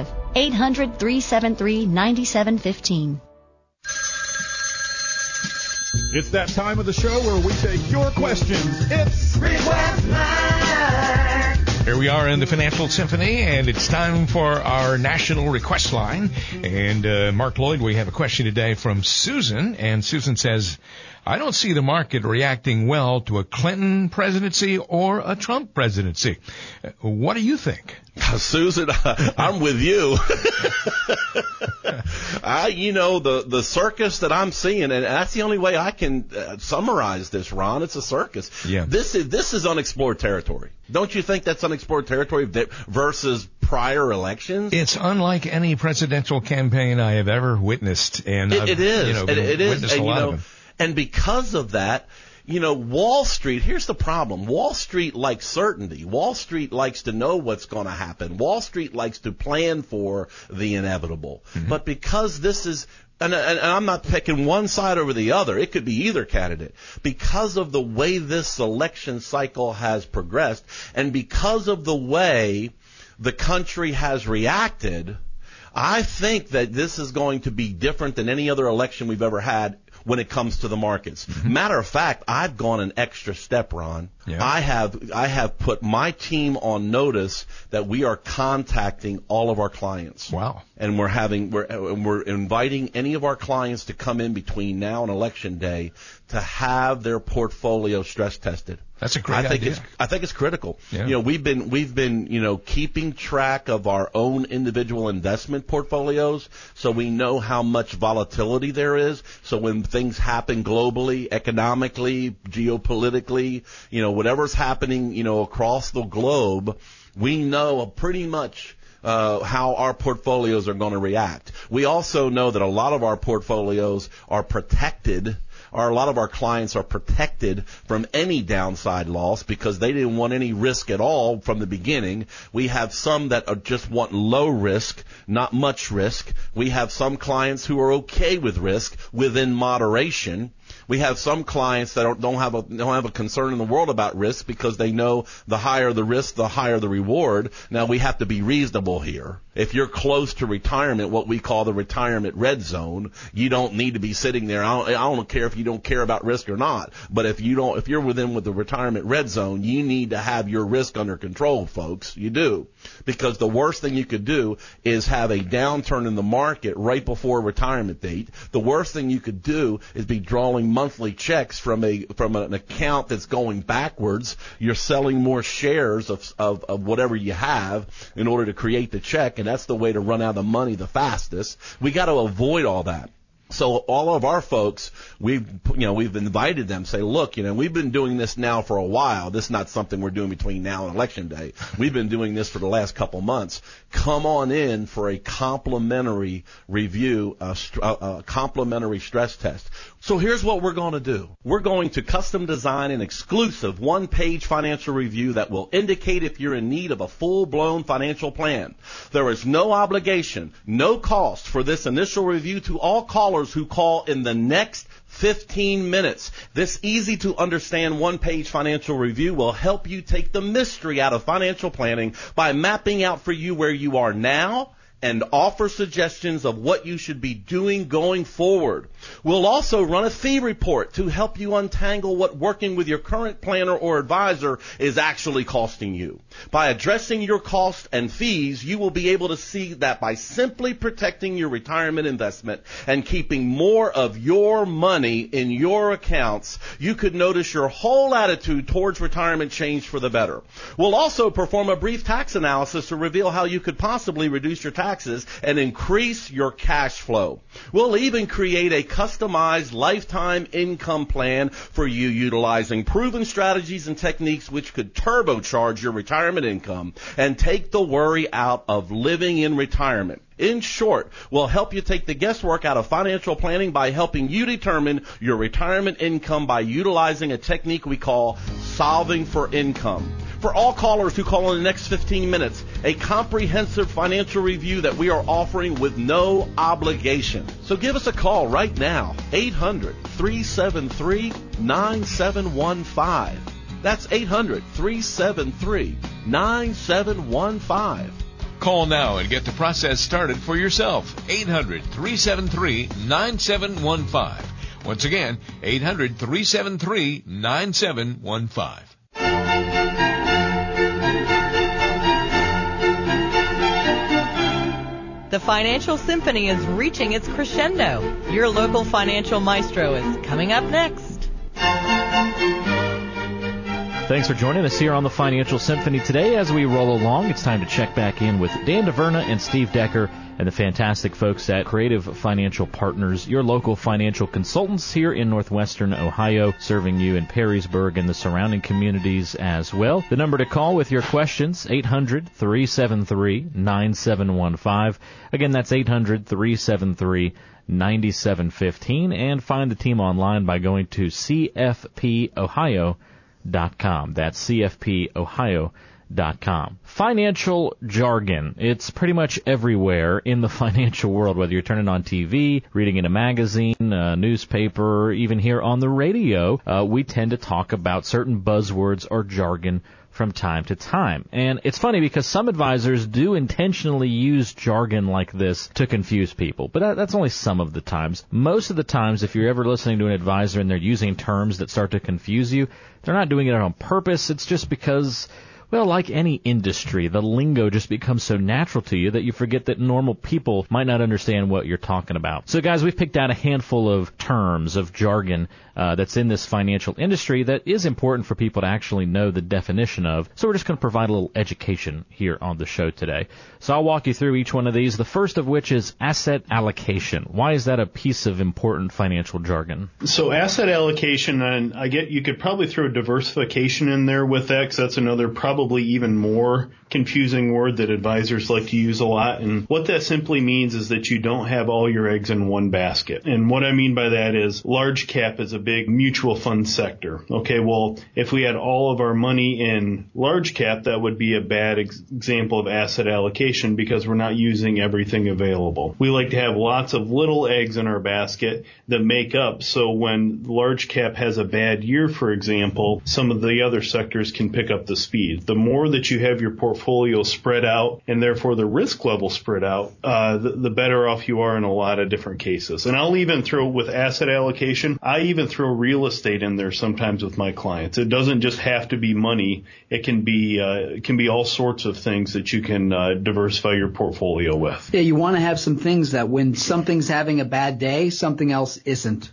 800-373-9715. It's that time of the show where we take your questions. It's Request Line. Here we are in the Financial Symphony, and it's time for our national request line. And Mark Lloyd, we have a question today from Susan, and Susan says, I don't see the market reacting well to a Clinton presidency or a Trump presidency. What do you think? Susan, I'm with you. The circus that I'm seeing, and that's the only way I can summarize this, Ron. It's a circus. Yeah. This is unexplored territory. Don't you think that's unexplored territory versus prior elections? It's unlike any presidential campaign I have ever witnessed, and it is. It is. And, a lot of them. And because of that, Wall Street, here's the problem. Wall Street likes certainty. Wall Street likes to know what's going to happen. Wall Street likes to plan for the inevitable. Mm-hmm. But because this is, and I'm not picking one side over the other. It could be either candidate. Because of the way this election cycle has progressed, and because of the way the country has reacted, I think that this is going to be different than any other election we've ever had when it comes to the markets. Mm-hmm. Matter of fact, I've gone an extra step, Ron. Yeah. I have put my team on notice that we are contacting all of our clients. Wow. And we're inviting any of our clients to come in between now and election day to have their portfolio stress tested. That's a great idea. I think it's critical. Yeah. We've been keeping track of our own individual investment portfolios, so we know how much volatility there is. So when things happen globally, economically, geopolitically, whatever's happening, across the globe, we know pretty much how our portfolios are going to react. We also know that a lot of our portfolios are protected. A lot of our clients are protected from any downside loss because they didn't want any risk at all from the beginning. We have some that just want low risk, not much risk. We have some clients who are okay with risk within moderation. We have some clients that don't have a concern in the world about risk because they know the higher the risk, the higher the reward. Now, we have to be reasonable here. If you're close to retirement, what we call the retirement red zone, you don't need to be sitting there. I don't care if you don't care about risk or not. But if you're within with the retirement red zone, you need to have your risk under control, folks. You do. Because the worst thing you could do is have a downturn in the market right before retirement date. The worst thing you could do is be drawing monthly checks from an account that's going backwards. You're selling more shares of whatever you have in order to create the check, and that's the way to run out of money the fastest. We got to avoid all that. So all of our folks, we've invited them, say, look, we've been doing this now for a while. This is not something we're doing between now and election day. We've been doing this for the last couple months. Come on in for a complimentary review, a complimentary stress test. So here's what we're going to do. We're going to custom design an exclusive one-page financial review that will indicate if you're in need of a full-blown financial plan. There is no obligation, no cost for this initial review to all callers who call in the next 15 minutes. This easy-to-understand one-page financial review will help you take the mystery out of financial planning by mapping out for you where you are now and offer suggestions of what you should be doing going forward. We'll also run a fee report to help you untangle what working with your current planner or advisor is actually costing you. By addressing your costs and fees, you will be able to see that by simply protecting your retirement investment and keeping more of your money in your accounts, you could notice your whole attitude towards retirement change for the better. We'll also perform a brief tax analysis to reveal how you could possibly reduce your taxes and increase your cash flow. We'll even create a customized lifetime income plan for you utilizing proven strategies and techniques which could turbocharge your retirement income and take the worry out of living in retirement. In short, we'll help you take the guesswork out of financial planning by helping you determine your retirement income by utilizing a technique we call solving for income. For all callers who call in the next 15 minutes, a comprehensive financial review that we are offering with no obligation. So give us a call right now, 800-373-9715. That's 800-373-9715. Call now and get the process started for yourself. 800-373-9715. Once again, 800-373-9715. The Financial Symphony is reaching its crescendo. Your local financial maestro is coming up next. Thanks for joining us here on the Financial Symphony today. As we roll along, it's time to check back in with Dan DeVerna and Steve Decker and the fantastic folks at Creative Financial Partners, your local financial consultants here in Northwestern Ohio, serving you in Perrysburg and the surrounding communities as well. The number to call with your questions, 800-373-9715. Again, that's 800-373-9715. And find the team online by going to cfpohio.com. That's cfpohio.com. Financial jargon. It's pretty much everywhere in the financial world, whether you're turning on TV, reading in a magazine, a newspaper, even here on the radio. We tend to talk about certain buzzwords or jargon from time to time. And it's funny because some advisors do intentionally use jargon like this to confuse people, but that's only some of the times. Most of the times, if you're ever listening to an advisor and they're using terms that start to confuse you, they're not doing it on purpose. It's just because, well, like any industry, the lingo just becomes so natural to you that you forget that normal people might not understand what you're talking about. So, guys, we've picked out a handful of terms, of jargon that's in this financial industry that is important for people to actually know the definition of. So we're just going to provide a little education here on the show today. So I'll walk you through each one of these, the first of which is asset allocation. Why is that a piece of important financial jargon? So asset allocation, and you could probably throw diversification in there with that, because that's another probably even more confusing word that advisors like to use a lot. And what that simply means is that you don't have all your eggs in one basket. And what I mean by that is large cap is a big mutual fund sector. Okay, well, if we had all of our money in large cap, that would be a bad example of asset allocation because we're not using everything available. We like to have lots of little eggs in our basket that make up. So when large cap has a bad year, for example, some of the other sectors can pick up the speed. The more that you have your portfolio spread out and therefore the risk level spread out, the better off you are in a lot of different cases. And I'll even throw with asset allocation, I even throw real estate in there sometimes with my clients. It doesn't just have to be money. It can be all sorts of things that you can diversify your portfolio with. Yeah, you want to have some things that when something's having a bad day, something else isn't.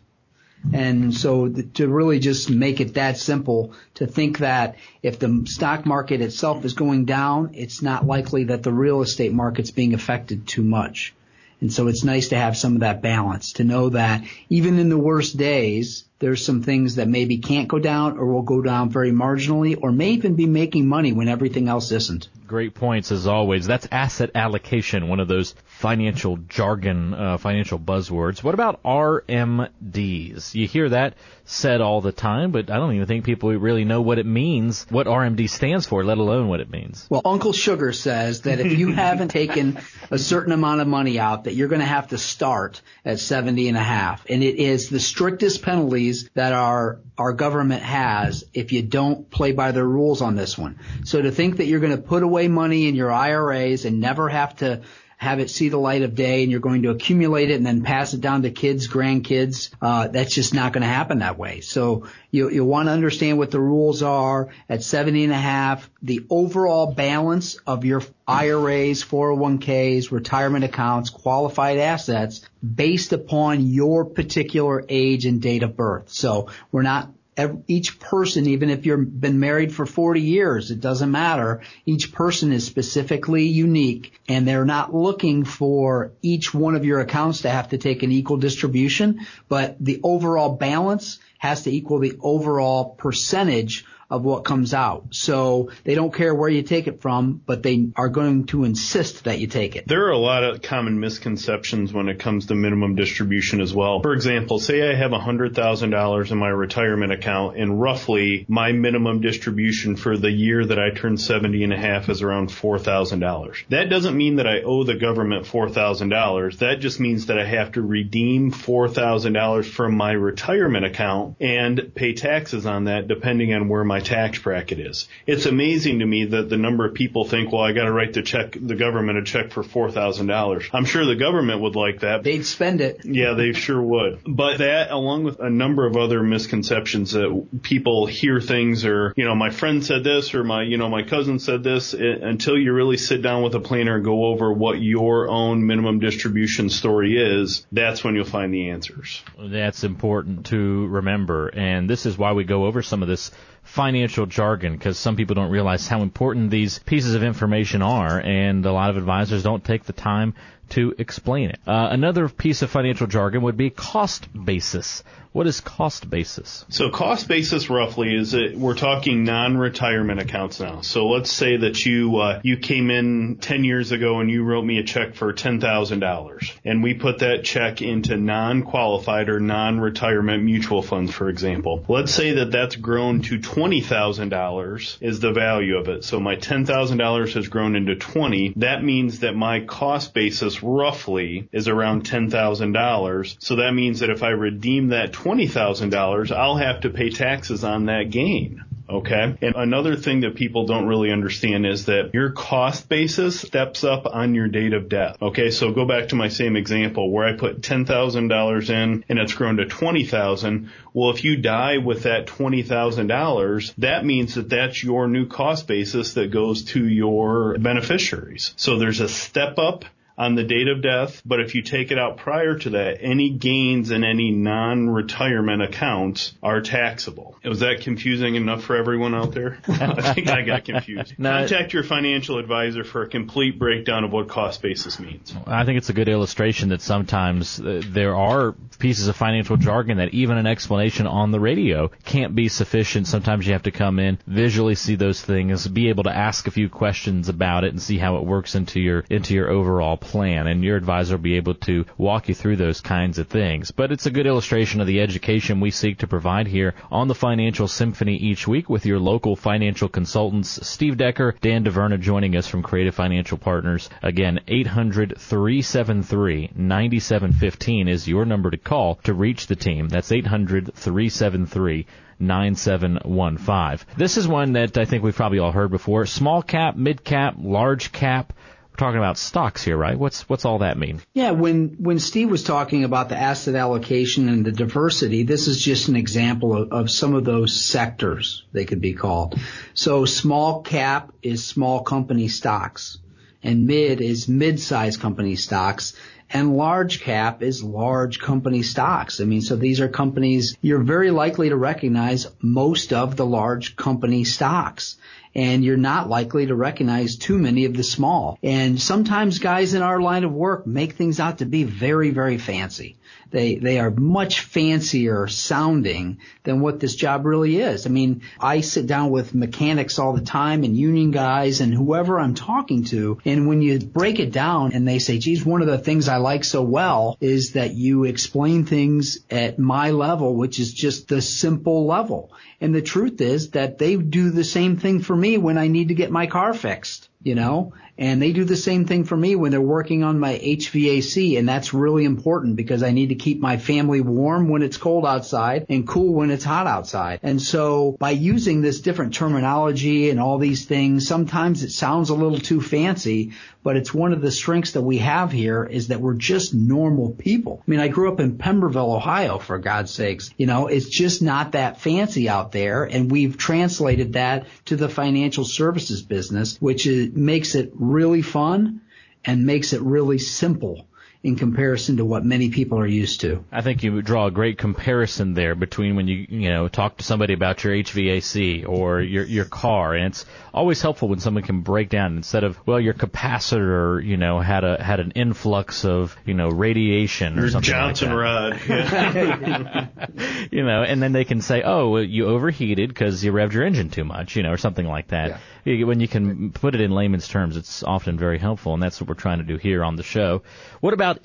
And so to really just make it that simple, to think that if the stock market itself is going down, it's not likely that the real estate market's being affected too much. And so it's nice to have some of that balance, to know that even in the worst days, there's some things that maybe can't go down or will go down very marginally or may even be making money when everything else isn't. Great points as always. That's asset allocation, one of those financial jargon, financial buzzwords. What about RMDs? You hear that said all the time, but I don't even think people really know what it means, what RMD stands for, let alone what it means. Well, Uncle Sugar says that if you haven't taken a certain amount of money out, that you're going to have to start at 70.5. And it is the strictest penalties that our government has if you don't play by their rules on this one. So to think that you're going to put away money in your IRAs and never have to have it see the light of day and you're going to accumulate it and then pass it down to kids, grandkids, that's just not going to happen that way. So you want to understand what the rules are at 70.5, the overall balance of your IRAs, 401ks, retirement accounts, qualified assets based upon your particular age and date of birth. So we're not each person, even if you've been married for 40 years, it doesn't matter. Each person is specifically unique, and they're not looking for each one of your accounts to have to take an equal distribution, but the overall balance has to equal the overall percentage of what comes out. So they don't care where you take it from, but they are going to insist that you take it. There are a lot of common misconceptions when it comes to minimum distribution as well. For example, say I have $100,000 in my retirement account, and roughly my minimum distribution for the year that I turn 70 and a half is around $4,000. That doesn't mean that I owe the government $4,000. That just means that I have to redeem $4,000 from my retirement account and pay taxes on that depending on where my tax bracket is. It's amazing to me that the number of people think, well, I got to write the government a check for $4,000. I'm sure the government would like that. They'd spend it. Yeah, they sure would. But that, along with a number of other misconceptions that people hear things, or, my friend said this, or my cousin said this, until you really sit down with a planner and go over what your own minimum distribution story is, that's when you'll find the answers. That's important to remember, and this is why we go over some of this financial jargon, because some people don't realize how important these pieces of information are, and a lot of advisors don't take the time to explain it. Another piece of financial jargon would be cost basis. What is cost basis? So cost basis roughly is we're talking non-retirement accounts now. So let's say that you came in 10 years ago and you wrote me a check for $10,000, and we put that check into non-qualified or non-retirement mutual funds, for example. Let's say that that's grown to $20,000 is the value of it. So my $10,000 has grown into 20. That means that my cost basis roughly is around $10,000. So that means that if I redeem that $20,000, I'll have to pay taxes on that gain. Okay. And another thing that people don't really understand is that your cost basis steps up on your date of death. Okay. So go back to my same example where I put $10,000 in and it's grown to $20,000. Well, if you die with that $20,000, that means that that's your new cost basis that goes to your beneficiaries. So there's a step up on the date of death, but if you take it out prior to that, any gains in any non-retirement accounts are taxable. Was that confusing enough for everyone out there? I think I got confused. Contact your financial advisor for a complete breakdown of what cost basis means. I think it's a good illustration that sometimes there are pieces of financial jargon that even an explanation on the radio can't be sufficient. Sometimes you have to come in, visually see those things, be able to ask a few questions about it and see how it works into your overall plan, and your advisor will be able to walk you through those kinds of things. But it's a good illustration of the education we seek to provide here on the Financial Symphony each week with your local financial consultants, Steve Decker, Dan DeVerna, joining us from Creative Financial Partners. Again, 800-373-9715 is your number to call to reach the team. That's 800-373-9715. This is one that I think we've probably all heard before. Small cap, mid cap, large cap. We're talking about stocks here, right? What's all that mean? Yeah, when Steve was talking about the asset allocation and the diversity, this is just an example of some of those sectors, they could be called. So small cap is small company stocks, and mid is mid-sized company stocks, and large cap is large company stocks. I mean, so these are companies you're very likely to recognize most of the large company stocks. And you're not likely to recognize too many of the small. And sometimes guys in our line of work make things out to be very, very fancy. They are much fancier sounding than what this job really is. I mean, I sit down with mechanics all the time and union guys and whoever I'm talking to, and when you break it down and they say, geez, one of the things I like so well is that you explain things at my level, which is just the simple level. And the truth is that they do the same thing for me when I need to get my car fixed, and they do the same thing for me when they're working on my HVAC, and that's really important because I need to keep my family warm when it's cold outside and cool when it's hot outside. And so by using this different terminology and all these things, sometimes it sounds a little too fancy, but it's one of the strengths that we have here is that we're just normal people. I mean, I grew up in Pemberville, Ohio, for God's sakes. It's just not that fancy out there, and we've translated that to the financial services business, which makes it really fun and makes it really simple. in comparison to what many people are used to. I think you draw a great comparison there between when you talk to somebody about your HVAC or your car, and it's always helpful when someone can break down instead of, well, your capacitor, had an influx of, radiation or something Johnson like that. rod. And then they can say, oh, well, you overheated because you revved your engine too much, or something like that. Yeah. When you can put it in layman's terms, it's often very helpful, and that's what we're trying to do here on the show. What about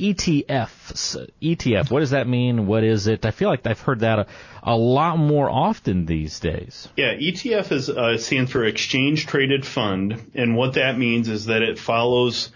ETFs? ETF, what does that mean? What is it? I feel like I've heard that a lot more often these days. Yeah, ETF stands for Exchange Traded Fund, and what that means is that it follows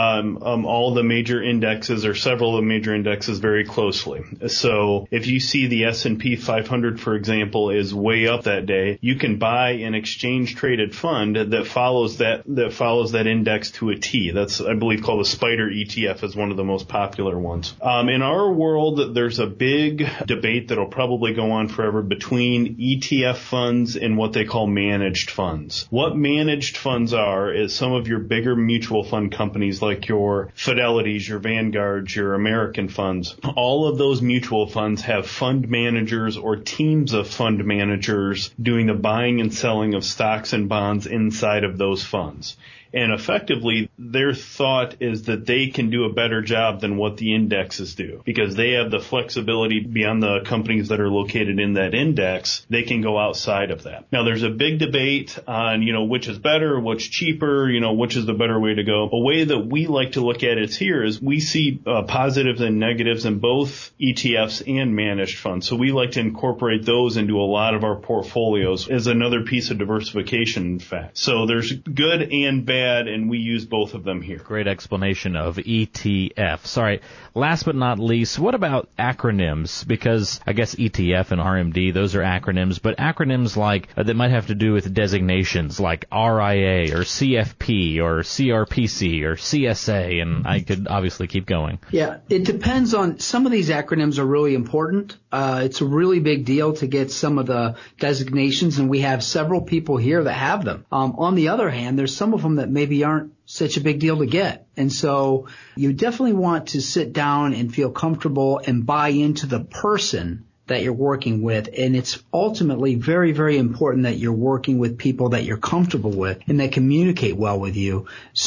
all the major indexes or several of the major indexes very closely. So if you see the S&P 500, for example, is way up that day, you can buy an exchange traded fund that follows that index to a T. That's, I believe, called a SPDR ETF, is one of the most popular ones. In our world, there's a big debate that'll probably go on forever between ETF funds and what they call managed funds. What managed funds are is some of your bigger mutual fund companies like your Fidelities, your Vanguards, your American funds. All of those mutual funds have fund managers or teams of fund managers doing the buying and selling of stocks and bonds inside of those funds. And effectively, their thought is that they can do a better job than what the indexes do, because they have the flexibility beyond the companies that are located in that index. They can go outside of that. Now, there's a big debate on, which is better, what's cheaper, which is the better way to go. A way that we like to look at it here is we see positives and negatives in both ETFs and managed funds. So we like to incorporate those into a lot of our portfolios as another piece of diversification, in fact. So there's good and bad, and we use both of them here. Great explanation of ETFs. All right, last but not least, what about acronyms? Because I guess ETF and RMD, those are acronyms, but acronyms like that might have to do with designations like RIA or CFP or CRPC or CSA, and I could obviously keep going. Yeah, it depends on, some of these acronyms are really important. It's a really big deal to get some of the designations, and we have several people here that have them. On the other hand, there's some of them that maybe aren't such a big deal to get. And so you definitely want to sit down and feel comfortable and buy into the person that you're working with. And it's ultimately very, very important that you're working with people that you're comfortable with and that communicate well with you.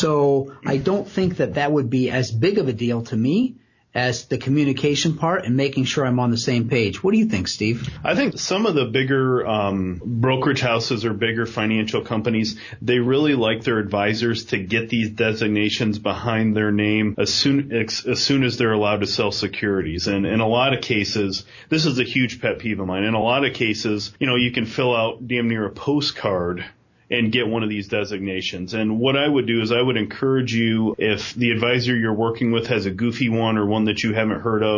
So I don't think that would be as big of a deal to me as the communication part and making sure I'm on the same page. What do you think, Steve? I think some of the bigger brokerage houses or bigger financial companies, they really like their advisors to get these designations behind their name as soon as they're allowed to sell securities. And in a lot of cases, this is a huge pet peeve of mine. In a lot of cases, you can fill out damn near a postcard and get one of these designations. And what I would do is I would encourage you, if the advisor you're working with has a goofy one or one that you haven't heard of,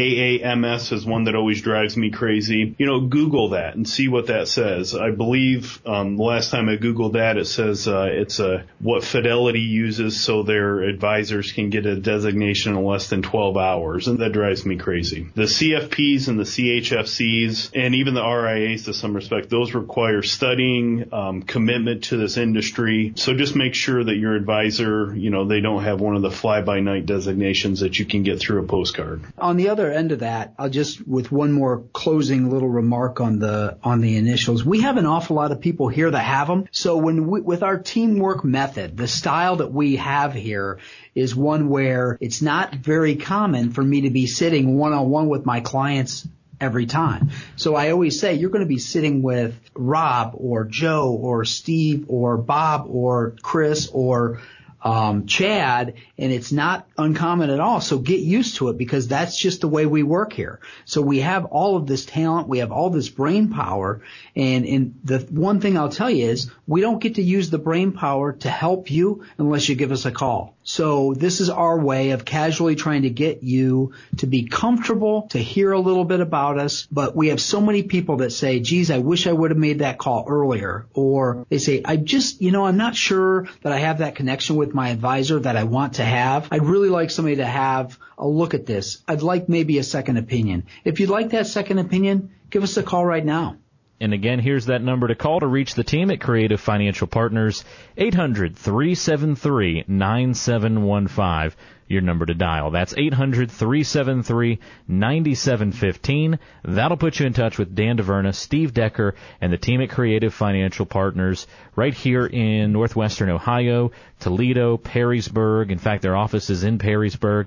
AAMS is one that always drives me crazy. Google that and see what that says. I believe the last time I Googled that, it says it's what Fidelity uses so their advisors can get a designation in less than 12 hours, and that drives me crazy. The CFPs and the CHFCs and even the RIAs to some respect, those require studying, commitment to this industry. So just make sure that your advisor, they don't have one of the fly-by-night designations that you can get through a postcard. On the other end of that, I'll just, with one more closing little remark on the initials, we have an awful lot of people here that have them. So with our teamwork method, the style that we have here is one where it's not very common for me to be sitting one-on-one with my clients every time. So I always say you're going to be sitting with Rob or Joe or Steve or Bob or Chris or Chad, and it's not uncommon at all. So get used to it, because that's just the way we work here. So we have all of this talent, we have all this brain power, and the one thing I'll tell you is we don't get to use the brain power to help you unless you give us a call. So this is our way of casually trying to get you to be comfortable, to hear a little bit about us. But we have so many people that say, geez, I wish I would have made that call earlier. Or they say, I'm not sure that I have that connection with my advisor that I want to have. I'd really like somebody to have a look at this. I'd like maybe a second opinion. If you'd like that second opinion, give us a call right now. And again, here's that number to call to reach the team at Creative Financial Partners, 800-373-9715. your number to dial. That's 800-373-9715. That'll put you in touch with Dan DeVerna, Steve Decker, and the team at Creative Financial Partners right here in northwestern Ohio, Toledo, Perrysburg. In fact, their office is in Perrysburg.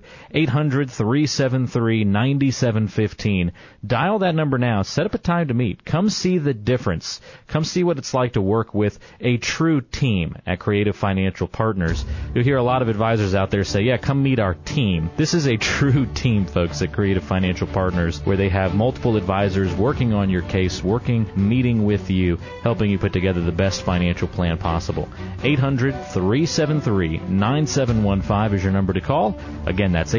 800-373-9715. Dial that number now. Set up a time to meet. Come see the difference. Come see what it's like to work with a true team at Creative Financial Partners. You'll hear a lot of advisors out there say, yeah, come meet our team. This is a true team, folks, at Creative Financial Partners, where they have multiple advisors working on your case, meeting with you, helping you put together the best financial plan possible. 800-373-9715 is your number to call. Again, that's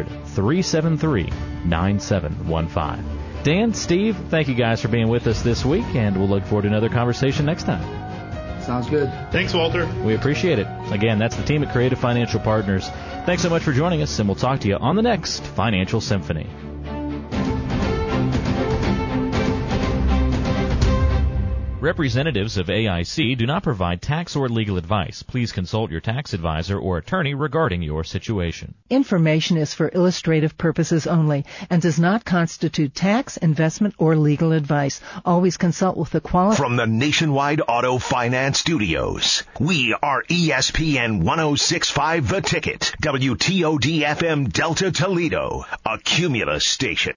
800-373-9715. Dan, Steve, thank you guys for being with us this week, and we'll look forward to another conversation next time. Sounds good. Thanks, Walter. We appreciate it. Again, that's the team at Creative Financial Partners. Thanks so much for joining us, and we'll talk to you on the next Financial Symphony. Representatives of AIC do not provide tax or legal advice. Please consult your tax advisor or attorney regarding your situation. Information is for illustrative purposes only and does not constitute tax, investment, or legal advice. Always consult with the qualified. From the Nationwide Auto Finance Studios, we are ESPN 106.5 The Ticket, WTOD-FM Delta Toledo, a Cumulus station.